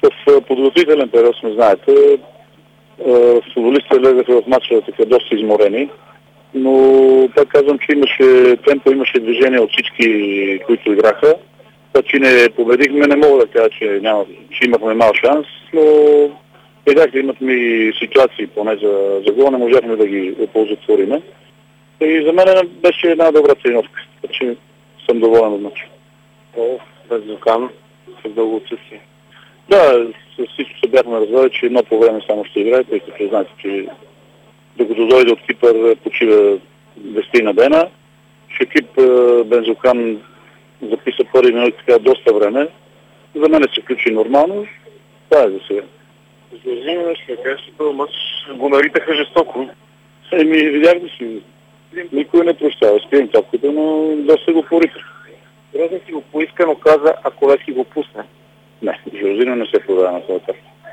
В подготвителен период сме, знаете, футболистите влезаха в матча така доста изморени, но пак казвам, че имаше темпо, имаше движение от всички, които играха. Това, че не победихме, не мога да кажа, че имахме мал шанс, но бяха, имахме и ситуации поне за гол, не можахме да ги оползотвориме. И за мен беше една добра тренировка, така че съм доволен от матча. Безлюкан с дълго отсъствие. Да, с всичко се бяхме разбрали, че едно по време само ще играе, тъй като знаете, че докато дойде от Кипър почива 10 на дена. Шекип Бензокан записа първи минути така доста време. За мен се включи нормално. Това е за сега. Жоржино, ще кажа, че този мач го наритаха жестоко. Видях да си. Никой не прощава. Скрием топката, но доста го пориха. Грозен си го поиска, но каза, ако Левски го пусне. Не, Жоржино не се продава на това.